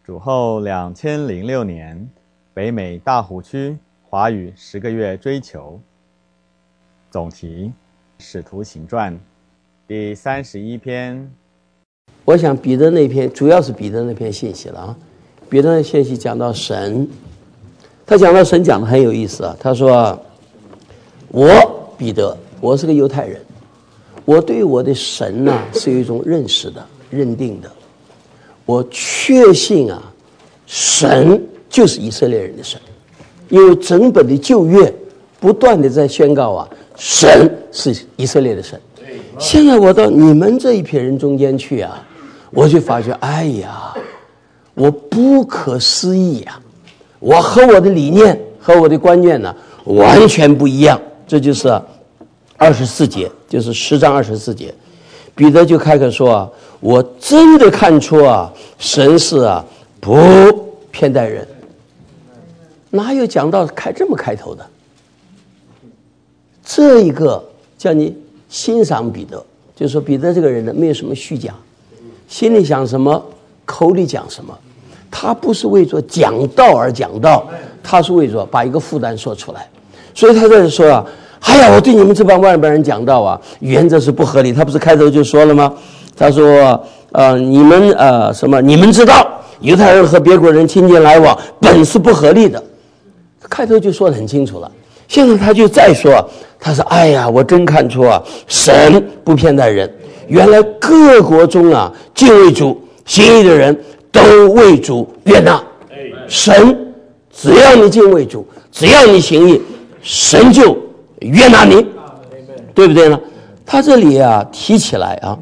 主后2006年，北美大湖区华语10个月追求。总题：使徒行传第31篇。 我想彼得那篇主要是彼得那篇信息了啊。彼得的信息讲到神，他讲到神讲的很有意思啊。他说：“我彼得，我是个犹太人，我对我的神呢是有一种认识的、认定的。我确信啊，神就是以色列人的神，因为整本的旧约不断的在宣告啊，神是以色列的神。现在我到你们这一批人中间去啊，我就发觉，哎呀，我不可思议呀！我和我的理念和我的观念呢完全不一样。这就是24节，就是10章24节，彼得就开口说啊，我真的看出啊，神是啊不偏待人。哪有讲到这么开头的？这一个叫你欣赏彼得，就是说彼得这个人呢，没有什么虚假，心里想什么，口里讲什么。他不是为着讲道而讲道，他是为着把一个负担说出来。所以他在这说啊，哎呀，我对你们这帮外边人讲道啊，原则是不合理。他不是开头就说了吗？他说你们你们知道犹太人和别国人亲近来往本是不合理的，开头就说得很清楚了。现在他就再说，他说哎呀，我真看出啊，神不偏待人。原来各国中啊，敬畏主行义的人都为主悦纳。神只要你敬畏主，只要你行义，神就悦纳你，对不对呢？他这里啊提起来啊，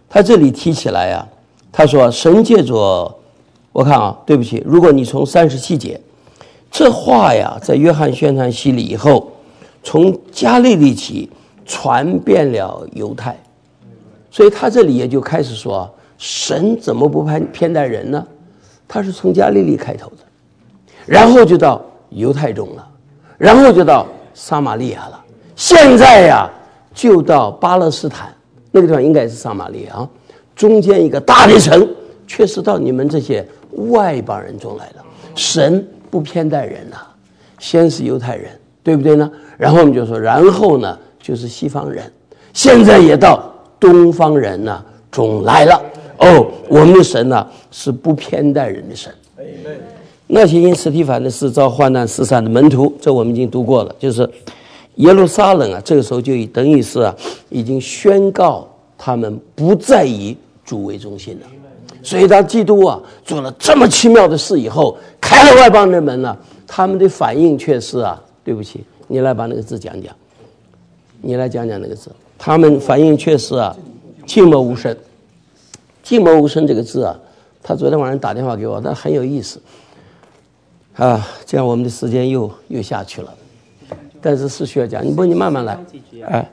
他说神借着，我看啊，对不起，如果你从37节，这话呀在约翰宣传洗礼以后，从加利利起传遍了犹太，所以他这里也就开始说，神怎么不偏待人呢？他是从加利利开头的，然后就到犹太中了，然后就到撒玛利亚了，现在呀就到巴勒斯坦，那个地方应该是撒玛利亚啊，中间一个大的城，却是到你们这些外邦人中来了。神不偏待人啊，先是犹太人，对不对呢？然后我们就说，然后呢就是西方人，现在也到东方人呢中来了。哦，我们的神呢是不偏待人的神。那些因司提反的事遭患难四散的门徒，这我们已经读过了，就是耶路撒冷啊，这个时候就等于是啊，已经宣告他们不再以主为中心了。所以当基督啊做了这么奇妙的事以后，开了外邦人门了，他们的反应却是啊，对不起，你来把那个字讲讲，你来讲讲那个字。他们反应却是啊，静默无声。静默无声这个字啊，他昨天晚上打电话给我，但很有意思啊。这样我们的时间又下去了，但是需要讲，你慢慢来。哎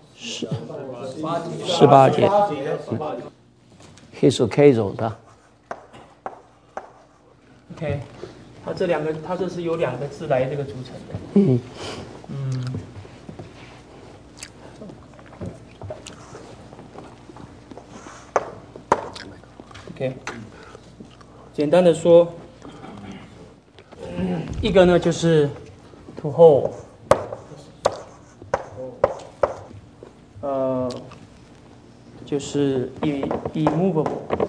，18节。His occasion 的。 OK， 它这是由2个字来这个组成的。OK， 简单的说，一个呢就是 to hold， 就是 immovable，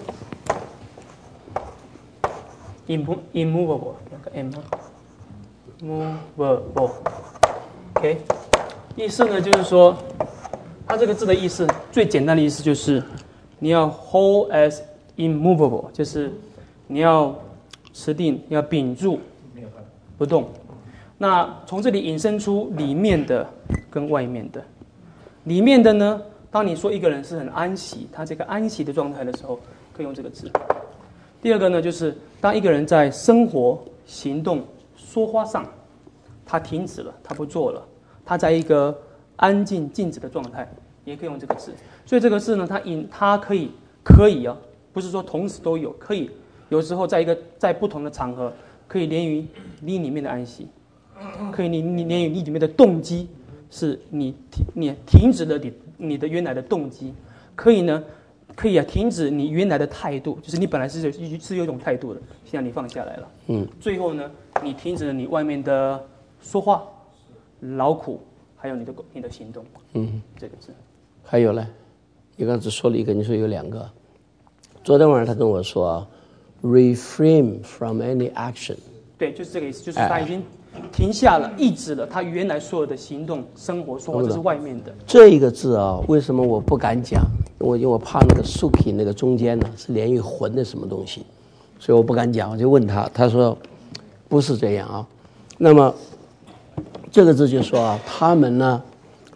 两个 m， movable， OK， 意思呢就是说，它这个字的意思最简单的意思就是你要 hold as immovable， 就是你要持定，要屏住不动。那从这里引申出里面的跟外面的。里面的呢，当你说一个人是很安息，他这个安息的状态的时候，可以用这个字。第二个呢，就是当一个人在生活、行动、说话上，他停止了，他不做了，他在一个安静、静止的状态，也可以用这个字。所以这个字呢，它可以啊，不是说同时都有，可以有时候在不同的场合，可以连于你里面的安息，可以连于你里面的动机，是你停止了你的原来的动机，可以呢可以停止你原来的态度，就是你本来是有一种态度的，现在你放下来了。最后呢，你停止了你外面的说话、劳苦，还有你的行动。这个字。 还有呢，你刚才只说了一个，你说有2个。昨天晚上他跟我说 refrain from any action。 对，就是这个意思，就是他已经停下了、抑制了他原来所有的行动、生活、说话，这是外面的。 这一个字啊，为什么我不敢讲？因为我怕那个 suki 那个中间呢是连于魂的什么东西，所以我不敢讲。我就问他，他说不是这样啊。那么这个字就说啊，他们呢，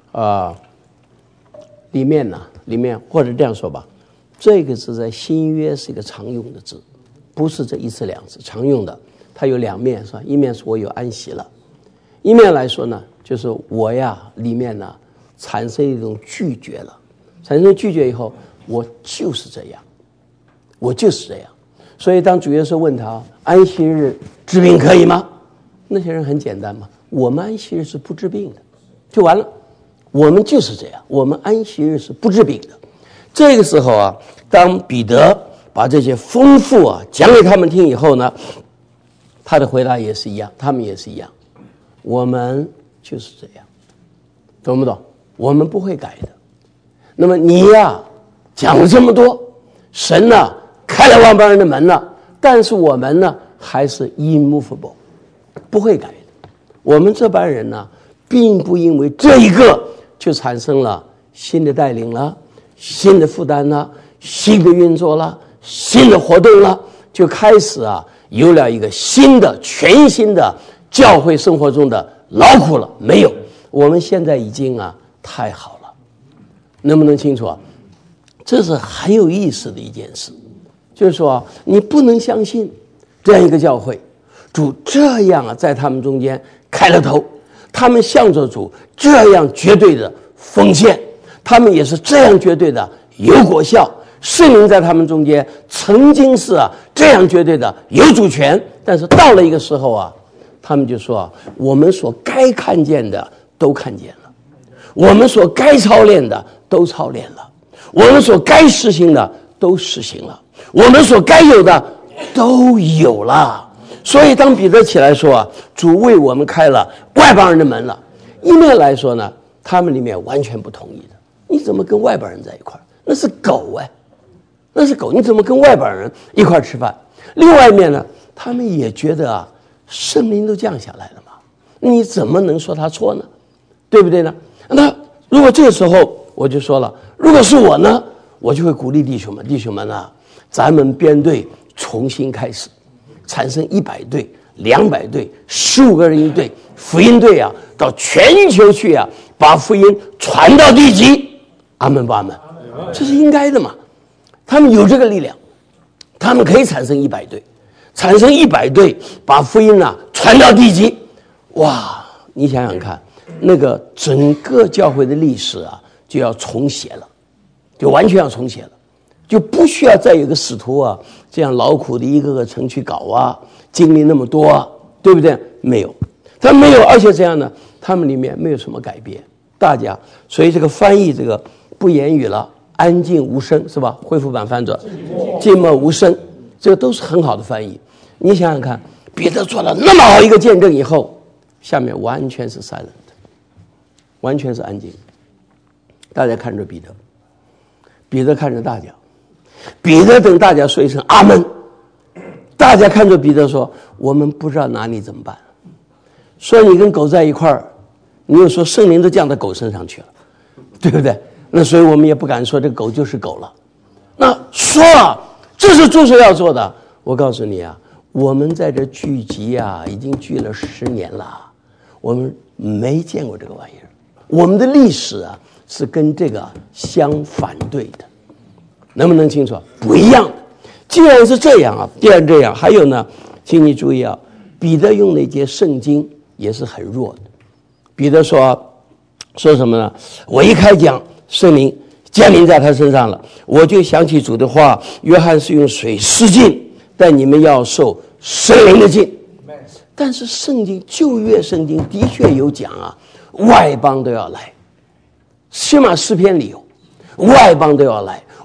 里面或者这样说吧，这个字在新约是一个常用的字，不是这一次两次常用的。它有2面，是吧？一面是我有安息了，一面来说呢，就是我呀里面呢产生一种拒绝了，产生拒绝以后，我就是这样，我就是这样。所以当主耶稣问他安息日治病可以吗？那些人很简单嘛，我们安息日是不治病的，就完了。我们就是这样，我们安息日是不治病的。这个时候啊，当彼得把这些丰富啊讲给他们听以后呢，他的回答也是一样，他们也是一样，我们就是这样，懂不懂？我们不会改的。那么你呀讲了这么多，神呢开了外邦人的门了，但是我们呢还是 immovable， 不会改的。我们这班人呢并不因为这一个就产生了新的带领了，新的负担了，新的运作了，新的活动了，就开始啊有了一个新的全新的教会生活中的劳苦了。没有，我们现在已经啊太好了。能不能清楚啊？这是很有意思的一件事，就是说你不能相信这样一个教会，主这样啊在他们中间开了头，他们向着主这样绝对的奉献，他们也是这样绝对的有果效，圣灵在他们中间曾经是啊这样绝对的有主权，但是到了一个时候啊，他们就说啊，我们所该看见的都看见了，我们所该操练的都操练了，我们所该实行的都实行了，我们所该有的都有了。所以当彼得起来说啊，主为我们开了外邦人的门了，一面来说呢，他们里面完全不同意的。你怎么跟外邦人在一块儿？那是狗哎，那是狗，你怎么跟外邦人一块儿吃饭？另外一面呢，他们也觉得啊，圣灵都降下来了嘛，你怎么能说他错呢？对不对呢？那如果这个时候我就说了，如果是我呢，我就会鼓励弟兄们啊，咱们编队重新开始，产生100队、200队、15个人一队，福音队啊，到全球去啊，把福音传到地极。阿门不阿门？这是应该的嘛。他们有这个力量，他们可以产生100队，产生100队，把福音啊传到地极。哇，你想想看，那个整个教会的历史啊就要重写了，就完全要重写了，就不需要再有个使徒啊这样劳苦的一个个城去搞啊，经历那么多啊，对不对？没有，他没有，而且这样呢，他们里面没有什么改变，大家，所以这个翻译这个不言语了，安静无声是吧？恢复版翻着静默无声，这个都是很好的翻译。你想想看，彼得做了那么好一个见证以后，下面完全是 silent， 完全是安静。大家看着彼得，彼得看着大家，彼得等大家说一声阿门，大家看着彼得说，我们不知道拿你怎么办。说你跟狗在一块儿，你又说圣灵都降到狗身上去了，对不对？那所以我们也不敢说这狗就是狗了。那说啊，这是主所要做的。我告诉你啊，我们在这聚集啊，已经聚了10年了，我们没见过这个玩意儿。我们的历史啊是跟这个相反对的，能不能清楚？不一样的。既然是这样啊，既然这样，还有呢，请你注意啊，彼得用那节圣经也是很弱的。彼得说什么呢？我一开讲，圣灵降临在他身上了，我就想起主的话，约翰是用水施浸，但你们要受圣灵的浸。但是圣经旧约圣经的确有讲啊，外邦都要来，起码诗篇里有，外邦都要来，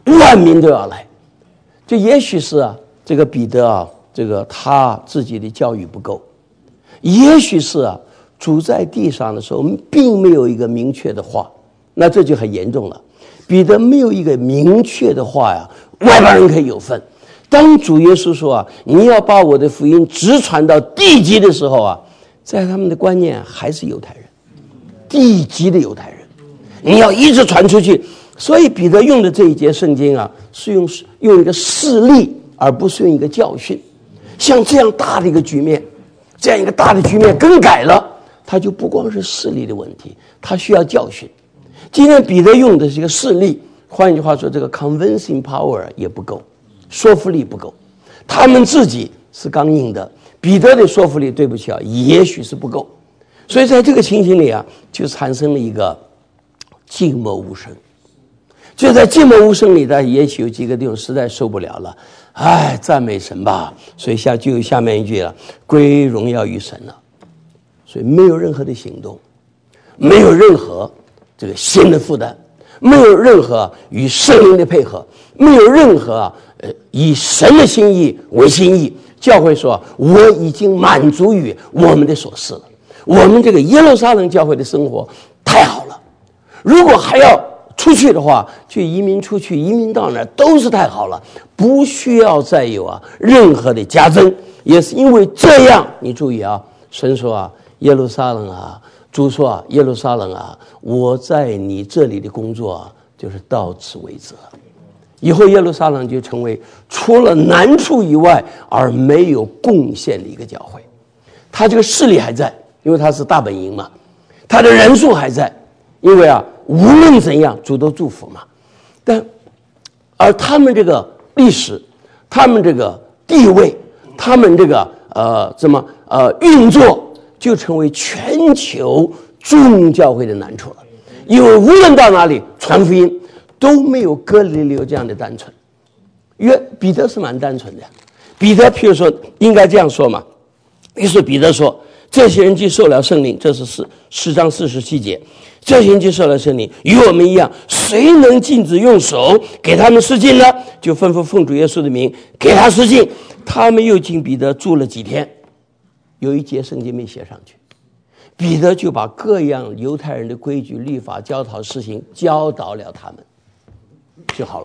万民都要来。就也许是啊，这个彼得啊，这个他自己的教育不够，也许是啊，主在地上的时候并没有一个明确的话，那这就很严重了。彼得没有一个明确的话呀，外邦人可以有份。当主耶稣说啊，你要把我的福音直传到地极的时候啊，在他们的观念还是犹太人，地极的犹太人，你要一直传出去。所以彼得用的这一节圣经啊，是用一个事例，而不是用一个教训。像这样大的一个局面，这样一个大的局面更改了，它就不光是事例的问题，它需要教训。今天彼得用的是一个事例，换一句话说，这个 convincing power 也不够，说服力不够。他们自己是刚硬的，彼得的说服力，对不起啊，也许是不够。所以在这个情形里啊，就产生了一个静默无声。就在静默无声里的，也许有几个地方实在受不了了，哎，赞美神吧。所以就有下面一句了，归荣耀于神了。所以没有任何的行动，没有任何这个新的负担，没有任何与圣灵的配合，没有任何以神的心意为心意。教会说，我已经满足于我们的所事了。我们这个耶路撒冷教会的生活太好了，如果还要出去的话，去移民出去，移民到哪儿都是太好了，不需要再有任何的加增。也是因为这样，你注意啊，神说啊，耶路撒冷啊，主说啊，耶路撒冷啊，我在你这里的工作啊，就是到此为止了。以后耶路撒冷就成为除了难处以外而没有贡献的一个教会。他这个势力还在，因为他是大本营嘛，他的人数还在，因为啊，无论怎样主都祝福嘛。而他们这个历史，他们这个地位，他们这个运作，就成为全球众教会的难处了。因为无论到哪里传福音都没有哥尼流这样的单纯。彼得是蛮单纯的，彼得譬如说应该这样说嘛，于是彼得说，这些人既受了圣灵，这是4章47节，这些人既受了圣灵，与我们一样，谁能禁止用手给他们施浸呢？就吩咐奉主耶稣的名给他施浸。他们又进彼得住了几天，有一节圣经没写上去，彼得就把各样犹太人的规矩、律法、教导、施行教导了他们，就好了。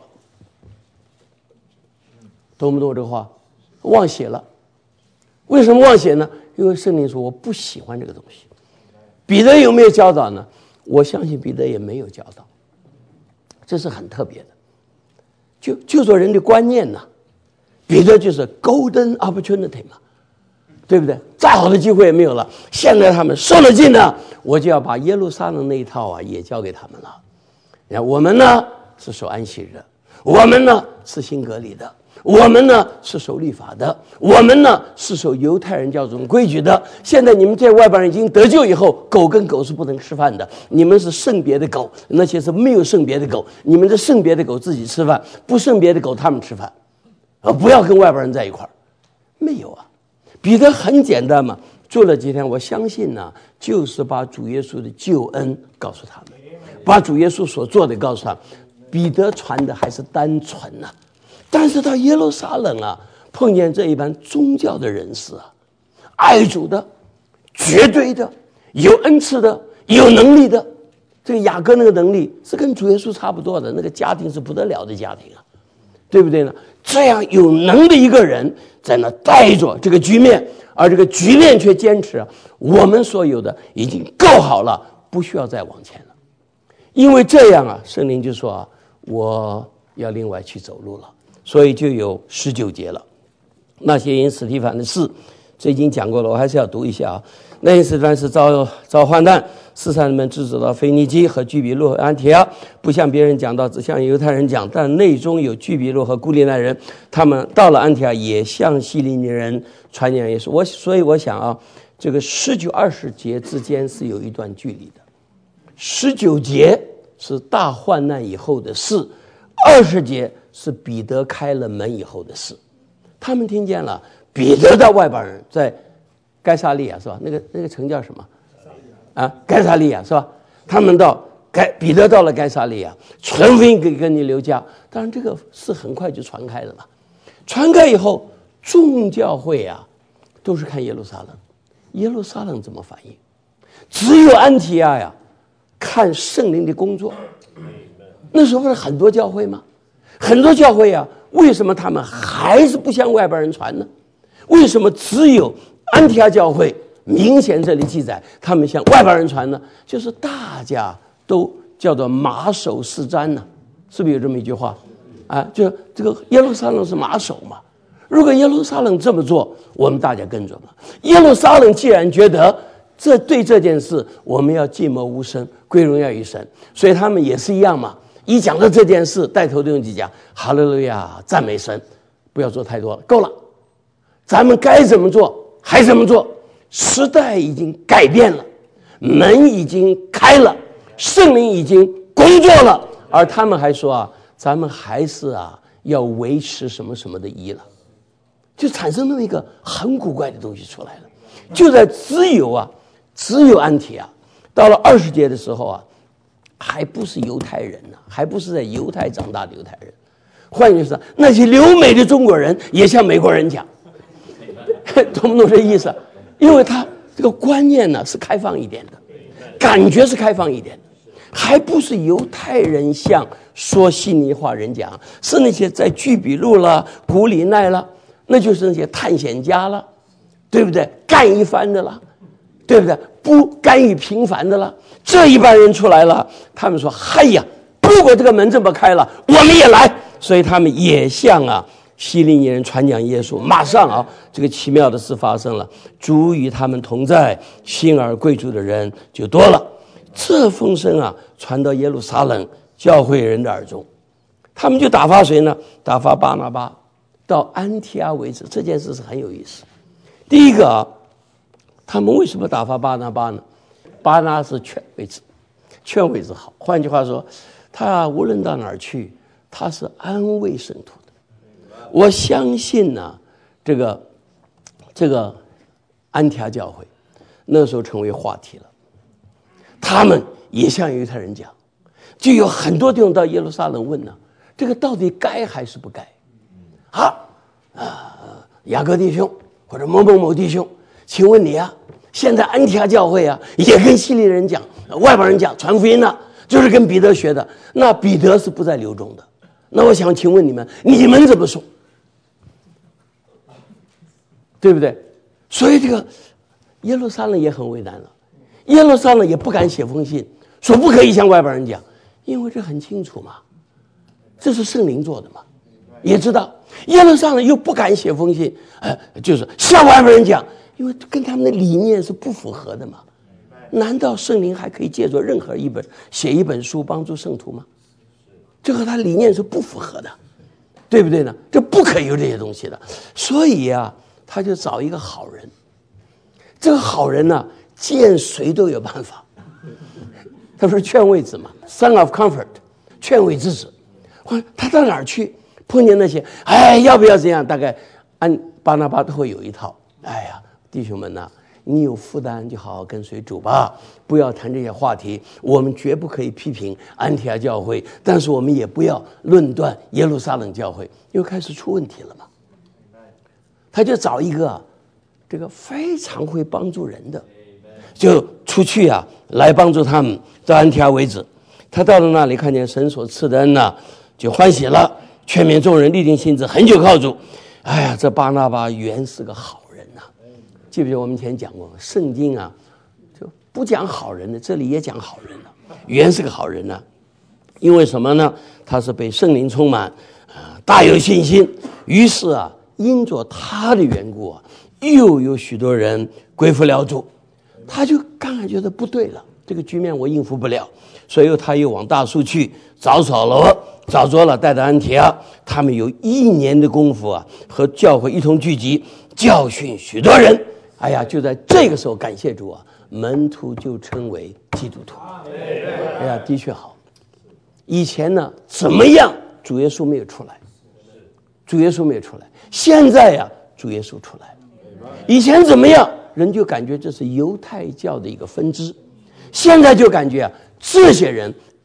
懂不懂这个话？忘写了。为什么忘写呢？因为圣灵说我不喜欢这个东西。彼得有没有教导呢？我相信彼得也没有教导，这是很特别的。就说人的观念呢，彼得就是 golden opportunity 嘛，对不对？再好的机会也没有了。现在他们受了浸呢，我就要把耶路撒冷那一套啊也交给他们了。然后我们呢是守安息日的，我们呢是新隔离的，我们呢是守律法的，我们呢是守犹太人教中规矩的。现在你们这外邦人已经得救以后，狗跟狗是不能吃饭的，你们是圣别的狗，那些是没有圣别的狗，你们这圣别的狗自己吃饭，不圣别的狗他们吃饭，不要跟外邦人在一块儿。没有啊，彼得很简单嘛，做了几天，我相信呢，就是把主耶稣的救恩告诉他们，把主耶稣所做的告诉他们。彼得传的还是单纯啊，但是到耶路撒冷啊，碰见这一般宗教的人士啊，爱主的、绝对的、有恩赐的、有能力的，这个雅各那个能力是跟主耶稣差不多的，那个家庭是不得了的家庭啊，对不对呢？这样有能的一个人在那带着这个局面，而这个局面却坚持我们所有的已经够好了，不需要再往前了。因为这样啊，圣灵就说我要另外去走路了，所以就有19节了。那些因司提反的事，这已经讲过了，我还是要读一下啊。那因司提反是遭患难，四散人们只知道腓尼基和居比路和安提阿，不向别人讲道，只向犹太人讲。但内中有居比路和古利奈人，他们到了安提阿，也向希利尼人传讲耶稣。所以我想啊，这个19、20节之间是有一段距离的。19节是大患难以后的事，20节是彼得开了门以后的事。他们听见了彼得的外邦人在该撒利亚是吧？那个城叫什么？该撒利亚是吧？他们到彼得到了该撒利亚，传福音给哥尼流家。当然这个事很快就传开了嘛。传开以后，众教会啊都是看耶路撒冷，耶路撒冷怎么反应？只有安提阿呀看圣灵的工作。那时候不是很多教会吗？很多教会啊，为什么他们还是不向外边人传呢？为什么只有安提阿教会明显这里记载他们向外边人传呢？就是大家都叫做马首是瞻呢，是不是有这么一句话啊？就这个耶路撒冷是马首嘛。如果耶路撒冷这么做，我们大家跟着嘛。耶路撒冷既然觉得对这件事我们要静默无声，归荣耀于神，所以他们也是一样嘛。一讲到这件事，带头的用几讲哈利路亚赞美神，不要做太多了，够了，咱们该怎么做还怎么做。时代已经改变了，门已经开了，圣灵已经工作了，而他们还说啊，咱们还是要维持什么什么的仪了，就产生了一个很古怪的东西出来了。就在只有安提阿到了20节的时候啊，还不是犹太人呢，还不是在犹太长大的犹太人。换句话说，那些留美的中国人也向美国人讲，懂不懂这意思？因为他这个观念呢是开放一点的，感觉是开放一点的，还不是犹太人向说希尼话人讲，是那些在居比路了、古里奈了，那就是那些探险家了，对不对？干一番的了，对不对？不甘于平凡的了，这一般人出来了，他们说：“嗨呀，如果这个门这么开了，我们也来。”所以他们也向希利尼人传讲耶稣。马上这个奇妙的事发生了，主与他们同在，信而归主的人就多了。这风声传到耶路撒冷教会人的耳中，他们就打发谁呢？打发巴拿巴到安提阿为止。这件事是很有意思。第一个他们为什么打发巴拿巴呢？巴拿是劝慰子好。换句话说，他无论到哪儿去，他是安慰圣徒的。我相信这个安提阿教会那时候成为话题了，他们也向犹太人讲，就有很多弟兄到耶路撒冷问这个到底该还是不该？雅各弟兄或者某某某弟兄，请问你现在安提阿教会也跟希利人讲，外边人讲传福音就是跟彼得学的。那彼得是不在流中的，那我想请问你们怎么说？对不对？所以这个耶路撒冷也很为难了，耶路撒冷也不敢写封信说不可以向外边人讲，因为这很清楚嘛，这是圣灵做的嘛，也知道。耶路撒冷又不敢写封信，就是向外边人讲，因为跟他们的理念是不符合的嘛。难道圣灵还可以借助任何写一本书帮助圣徒吗？这和他理念是不符合的，对不对呢？这不可以有这些东西的。所以他就找一个好人，这个好人见谁都有办法。他说劝慰子嘛 ，Son of Comfort， 劝慰之子。他到哪儿去碰见那些要不要这样？大概按巴拿巴都会有一套。弟兄们你有负担就好好跟随主吧，不要谈这些话题。我们绝不可以批评安提阿教会，但是我们也不要论断耶路撒冷教会，又开始出问题了嘛。他就找一个这个非常会帮助人的，就出去来帮助他们到安提阿为止。他到了那里，看见神所赐的恩就欢喜了，劝勉众人，立定心志，恒久靠主。这巴拿巴原是个好人记不记得我们以前讲过，圣经就不讲好人的，这里也讲好人了。原是个好人因为什么呢？他是被圣灵充满，大有信心。于是因着他的缘故又有许多人归服了主。他就刚才觉得不对了，这个局面我应付不了，所以他又往大树去找着了，带到安提阿。他们有1年的功夫和教会一同聚集，教训许多人。就在这个时候，感谢主门徒就称为基督徒。的确好。以前怎么样主耶稣没有出来，现在主耶稣出来了。以前怎么样人就感觉这是犹太教的一个分支，现在就感觉这些人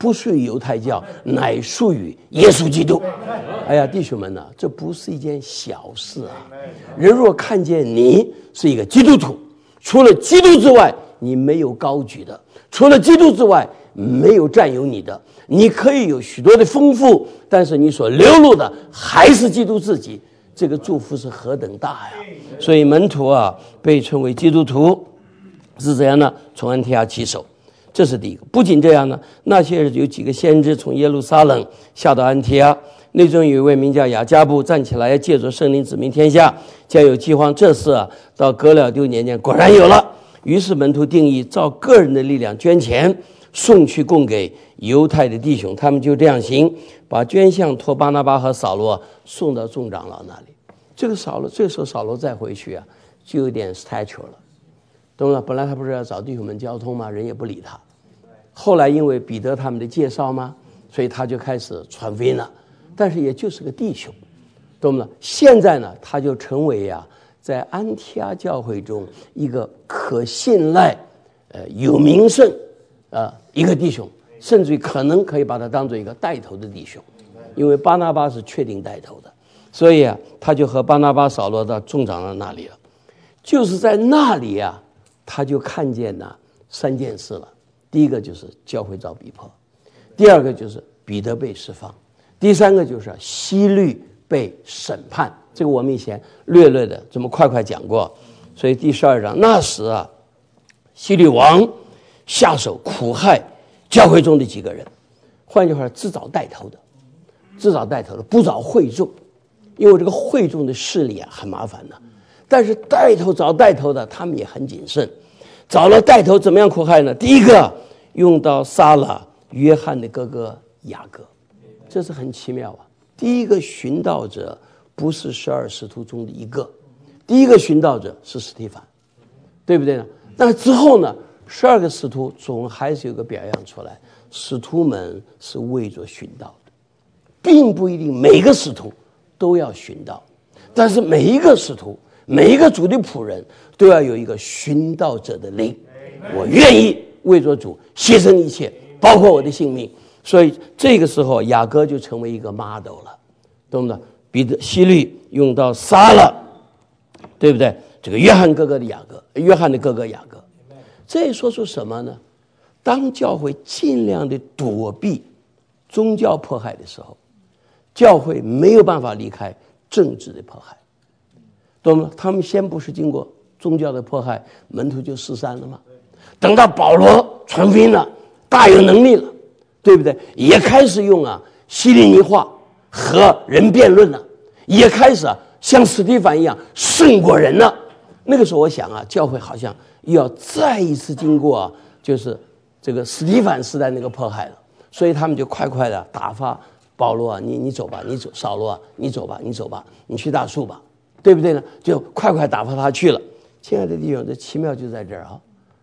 不属于犹太教，乃属于耶稣基督。哎呀，弟兄们呐，这不是一件小事啊！人若看见你是一个基督徒，除了基督之外，你没有高举的；除了基督之外，没有占有你的。你可以有许多的丰富，但是你所流露的还是基督自己。这个祝福是何等大呀！所以门徒啊，被称为基督徒是怎样呢？从安提亚起手，这是第一个。不仅这样呢，那些有几个先知从耶路撒冷下到安提阿，内中有一位名叫雅加布站起来，要借着圣灵指明天下，将有饥荒。这事啊，到革了丢年间果然有了。于是门徒定义照个人的力量捐钱送去供给犹太的弟兄，他们就这样行，把捐项托巴拿巴和扫罗送到众长老那里。这个时候扫罗再回去啊，就有点 stature 了，懂了？本来他不是要找弟兄们交通吗？人也不理他。后来因为彼得他们的介绍嘛，所以他就开始传福音了。但是也就是个弟兄，懂了？现在呢，他就成为在安提阿教会中一个可信赖、有名声一个弟兄，甚至于可能可以把他当做一个带头的弟兄，因为巴拿巴是确定带头的，所以他就和巴拿巴、扫罗到众长老那里了。就是在那里他就看见3件事了。第一个就是教会遭逼迫，第二个就是彼得被释放，第三个就是希律被审判。这个我们以前略略的这么快讲过。所以第12章，那时希律王下手苦害教会中的几个人，换句话说，自找带头的，不找会众，因为这个会众的势力很麻烦的。但是找带头的，他们也很谨慎。找了带头怎么样苦害呢？第一个用到杀了约翰的哥哥雅各，这是很奇妙第一个寻道者不是12使徒中的一个，第一个寻道者是司提反，对不对呢？那之后呢，12个使徒总还是有个表样出来，使徒们是为着寻道的，并不一定每个使徒都要寻道，但是每一个使徒，每一个主的仆人都要有一个寻道者的灵，我愿意为着主牺牲一切，包括我的性命。所以这个时候雅各就成为一个 model 了，懂不懂？彼得、希律用到杀了，对不对？这个约翰的哥哥雅各，这也说出什么呢？当教会尽量的躲避宗教迫害的时候，教会没有办法离开政治的迫害，懂吗？他们先不是经过宗教的迫害，门徒就四散了吗？等到保罗传福音了，大有能力了，对不对？也开始用希利尼话和人辩论了，也开始像史蒂凡一样胜过人了。那个时候我想教会好像要再一次经过就是这个史蒂凡时代那个迫害了，所以他们就快的打发保罗你走吧，你走；扫罗你走吧，你去大树吧，对不对呢？就快打发他去了。亲爱的弟兄，这奇妙就在这儿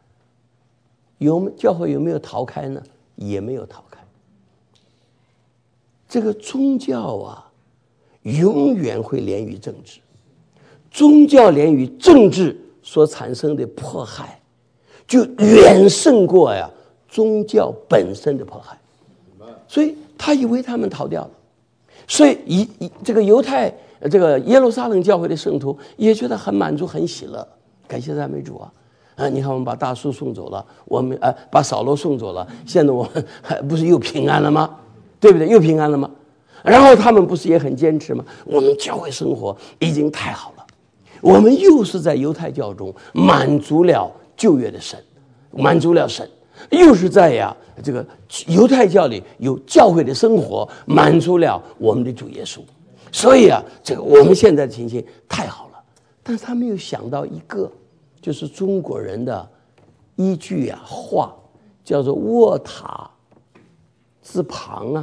教会有没有逃开呢？也没有逃开。这个宗教永远会连于政治，宗教连于政治所产生的迫害，就远胜过宗教本身的迫害。所以他以为他们逃掉了，所以这个耶路撒冷教会的圣徒也觉得很满足、很喜乐，感谢赞美主你看我们把大树送走了，我们把扫罗送走了，现在我们不是又平安了吗？对不对？又平安了吗？然后他们不是也很坚持吗？我们教会生活已经太好了，我们又是在犹太教中满足了旧约的神，满足了神，又是在这个犹太教里有教会的生活，满足了我们的主耶稣。所以这个我们现在的情形太好了。但是他没有想到一个，就是中国人的一句话，叫做卧榻之旁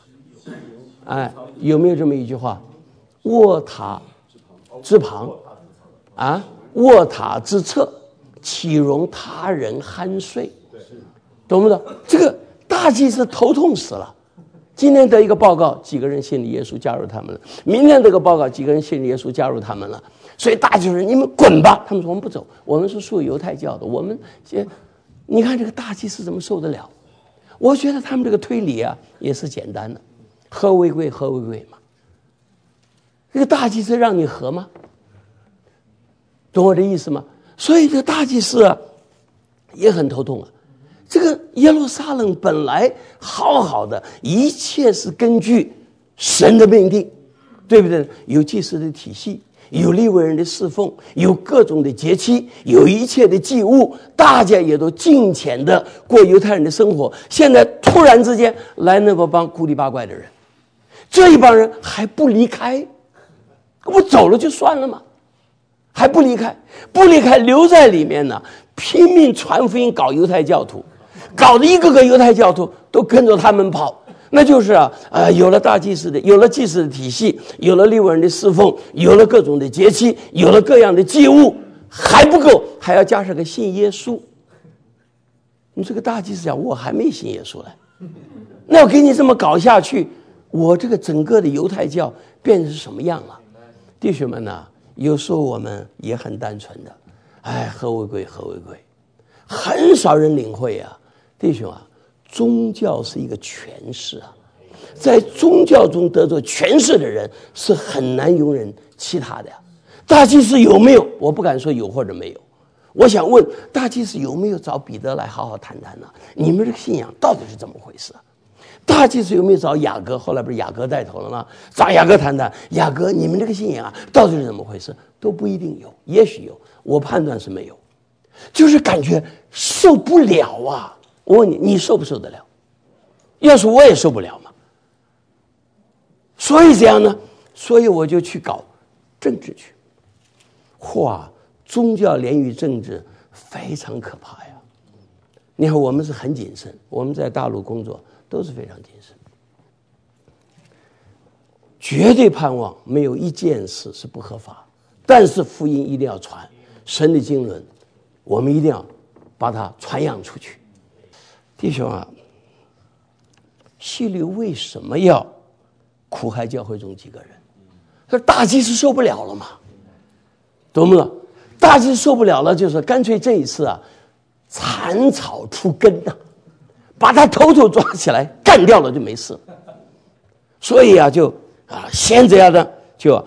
有没有这么一句话？卧榻之旁卧榻之侧，岂容他人酣睡？懂不懂？这个大祭司头痛死了。今天得一个报告，几个人信了耶稣加入他们了；明天得个报告，几个人信了耶稣加入他们了。所以大祭司你们滚吧，他们说我们不走，我们是属于犹太教的。你看这个大祭司怎么受得了？ 我觉得他们这个推理啊也是简单的，和为贵，和为贵嘛。这个大祭司让你和吗？懂我这意思吗？所以这个大祭司啊也很头痛啊。这个耶路撒冷本来好好的，一切是根据神的命定，对不对？有祭司的体系，有利未人的侍奉，有各种的节期，有一切的祭物，大家也都敬虔的过犹太人的生活。现在突然之间来那么帮古里八怪的人，这一帮人还不离开，我走了就算了吗？还不离开，不离开，留在里面呢，拼命传福音，搞犹太教徒，搞得一个个犹太教徒都跟着他们跑。那就是有了大祭司的，有了祭司的体系，有了利未人的侍奉，有了各种的节期，有了各样的祭物，还不够，还要加上个信耶稣。你这个大祭司讲，我还没信耶稣来，那我给你这么搞下去，我这个整个的犹太教变成什么样了？弟兄们呢，有时候我们也很单纯的，和为贵，和为贵，很少人领会啊，弟兄啊。宗教是一个权势啊，在宗教中得着权势的人是很难容忍其他的呀。大祭司有没有？我不敢说有或者没有。我想问大祭司有没有找彼得来好好谈谈呢？你们这个信仰到底是怎么回事啊？大祭司有没有找雅各？后来不是雅各带头了吗？找雅各谈谈，雅各你们这个信仰啊到底是怎么回事？都不一定有，也许有，我判断是没有，就是感觉受不了啊。我问你，你受不受得了？要是我也受不了嘛。所以这样呢，所以我就去搞政治去。宗教连于政治非常可怕呀。你看我们是很谨慎，我们在大陆工作都是非常谨慎，绝对盼望没有一件事是不合法，但是福音一定要传，神的经纶我们一定要把它传扬出去。弟兄啊，希律为什么要苦害教会中几个人？说大祭司受不了了嘛，懂吗？大祭司受不了了，就是干脆这一次啊，铲草除根呐，把他头头抓起来干掉了就没事。所以啊，先这样的就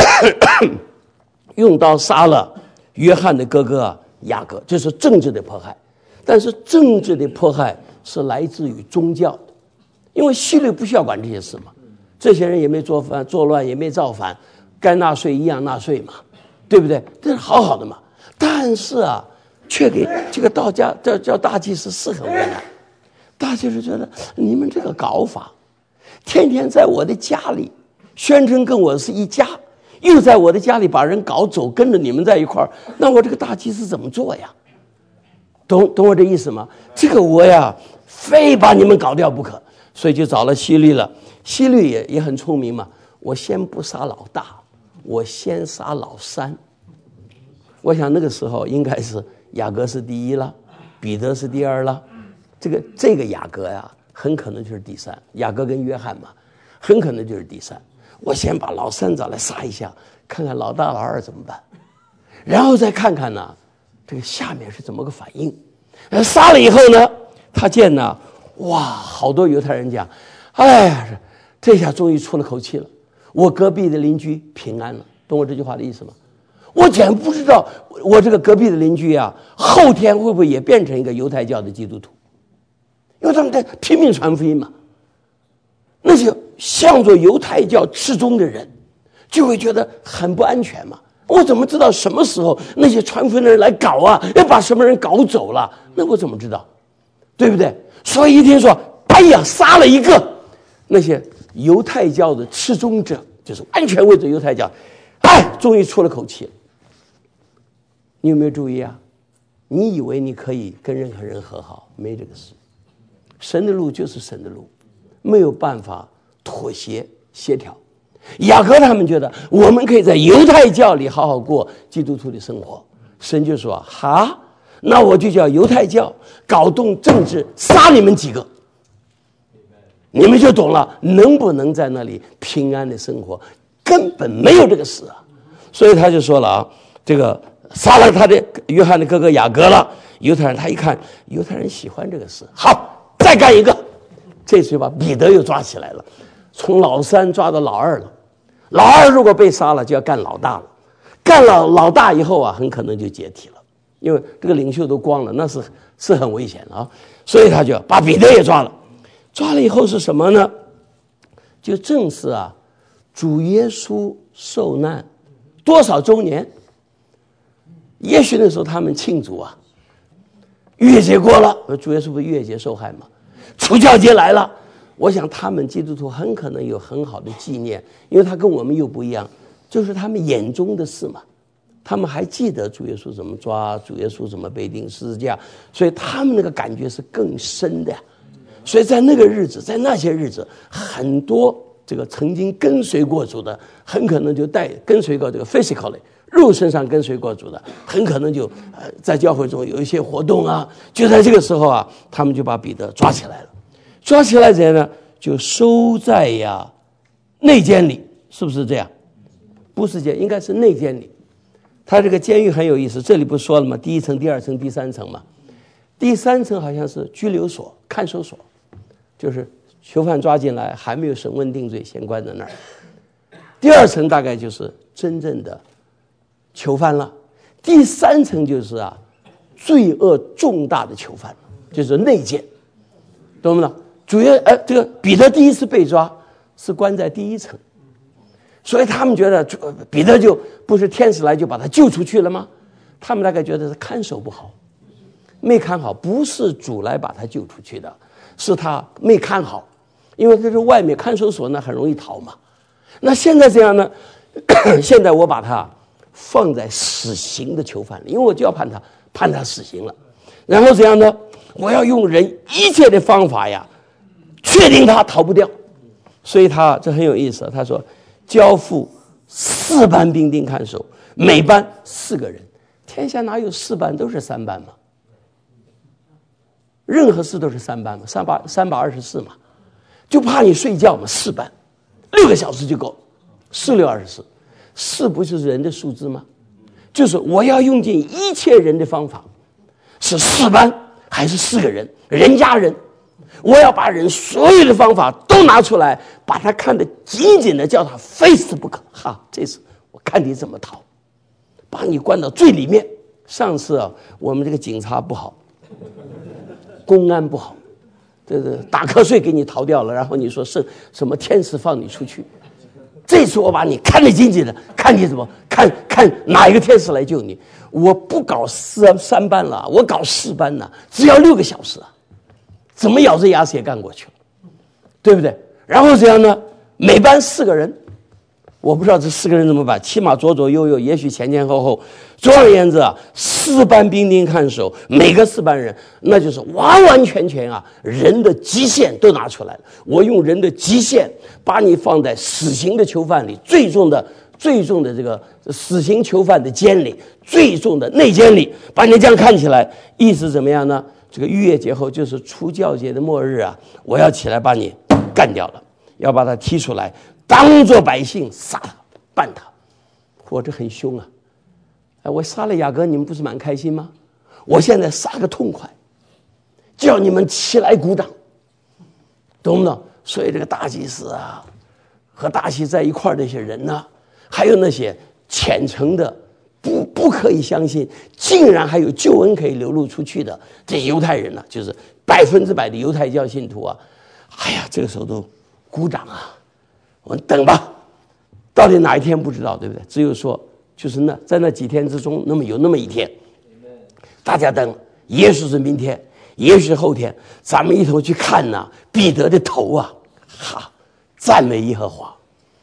用刀杀了约翰的哥哥雅各，这是政治的迫害。但是政治的迫害是来自于宗教的，因为希律不需要管这些事嘛，这些人也没做反作乱，也没造反，该纳税一样纳税嘛，对不对？这是好好的嘛。但是啊，却给这个道家叫大祭司是很为难。大祭司觉得你们这个搞法，天天在我的家里宣称跟我是一家，又在我的家里把人搞走，跟着你们在一块儿，那我这个大祭司怎么做呀？懂我这意思吗？这个我呀，非把你们搞掉不可，所以就找了希律了。希律也很聪明嘛，我先不杀老大，我先杀老三。我想那个时候应该是雅各是第一了，彼得是第二了，这个雅各呀，很可能就是第三。雅各跟约翰嘛，很可能就是第三。我先把老三找来杀一下，看看老大老二怎么办，然后再看看呢。这个下面是怎么个反应？杀了以后呢，他见呢，好多犹太人讲，这下终于出了口气了，我隔壁的邻居平安了。懂我这句话的意思吗？我简直不知道我这个隔壁的邻居啊，后天会不会也变成一个犹太教的基督徒？因为他们在拼命传福音嘛。那些向着犹太教吃宗的人，就会觉得很不安全嘛。我怎么知道什么时候那些传福音的人来搞啊？要把什么人搞走了？那我怎么知道？对不对？所以一听说，杀了一个，那些犹太教的吃宗者，就是完全为着犹太教，终于出了口气了。你有没有注意啊？你以为你可以跟任何人和好，没这个事。神的路就是神的路，没有办法妥协协调。雅各他们觉得我们可以在犹太教里好好过基督徒的生活，神就说那我就叫犹太教搞动政治，杀你们几个，你们就懂了，能不能在那里平安的生活，根本没有这个事啊。所以他就说了这个杀了他的约翰的哥哥雅各了。犹太人他一看犹太人喜欢这个事，好，再再干一个。这次把彼得又抓起来了，从老三抓到老二了。老二如果被杀了，就要干老大了。干了老大以后啊，很可能就解体了，因为这个领袖都光了，那是很危险的啊。所以他就把彼得也抓了。抓了以后是什么呢？就正是啊，主耶稣受难多少周年？也许那时候他们庆祝啊，逾越节过了，主耶稣不是逾越节受害吗？除酵节来了，我想他们基督徒很可能有很好的纪念，因为他跟我们又不一样，就是他们眼中的事嘛，他们还记得主耶稣怎么抓，主耶稣怎么被钉十字架，所以他们那个感觉是更深的呀。所以在那个日子，在那些日子，很多这个曾经跟随过主的，很可能就跟随过这个 physically 肉身上跟随过主的，很可能就在教会中有一些活动啊。就在这个时候啊，他们就把彼得抓起来了。抓起来之后呢，就收在内监里，是不是这样？不是应该是内监里。他这个监狱很有意思，这里不说了吗？第一层、第二层、第三层嘛。第三层好像是拘留所、看守所，就是囚犯抓进来还没有审问定罪，先关在那儿。第二层大概就是真正的囚犯了。第三层就是罪恶重大的囚犯，就是内监，懂不懂？这个彼得第一次被抓是关在第一层，所以他们觉得彼得就不是天使来就把他救出去了吗？他们大概觉得是看守不好，没看好，不是主来把他救出去的，是他没看好，因为这是外面看守所呢，很容易逃嘛。那现在这样呢？现在我把他放在死刑的囚犯里，因为我就要判他死刑了。然后这样呢，我要用人一切的方法确定他逃不掉。所以这很有意思，他说交付4班兵丁看守，每班4个人。天下哪有4班，都是3班嘛？任何事都是3班嘛，324嘛，就怕你睡觉嘛，4班，6个小时就够，4、6、24，4不就是人的数字吗？就是我要用尽一切人的方法，是4班还是4个人，人加人，我要把人所有的方法都拿出来，把他看得紧紧的，叫他非死不可。这次我看你怎么逃，把你关到最里面。上次我们这个警察不好，公安不好，打瞌睡给你逃掉了，然后你说是什么天使放你出去。这次我把你看得紧紧的，看你怎么看哪一个天使来救你。我不搞3班了，我搞4班了，只要6个小时怎么咬着牙齿也干过去了，对不对？然后这样呢，每班4个人，我不知道这4个人怎么办，起码左左右右，也许前前后后。总而言之4班兵丁看守，每个4班人，那就是完完全全人的极限都拿出来了。我用人的极限把你放在死刑的囚犯里，最重的这个死刑囚犯的监里，最重的内监里，把你这样看起来，意思怎么样呢？这个逾越节后就是除酵节的末日我要起来把你干掉了，要把他踢出来，当作百姓杀他，办他。这很凶我杀了雅各，你们不是蛮开心吗？我现在杀个痛快，叫你们起来鼓掌，懂不懂？所以这个大祭司和大祭在一块儿那些人还有那些虔诚的不可以相信竟然还有救恩可以流露出去的这些犹太人就是100%的犹太教信徒这个时候都鼓掌我们等吧，到底哪一天不知道，对不对？只有说就是在那几天之中，有那么一天，大家等，也许是明天，也许是后天，咱们一同去看彼得的头赞美耶和华。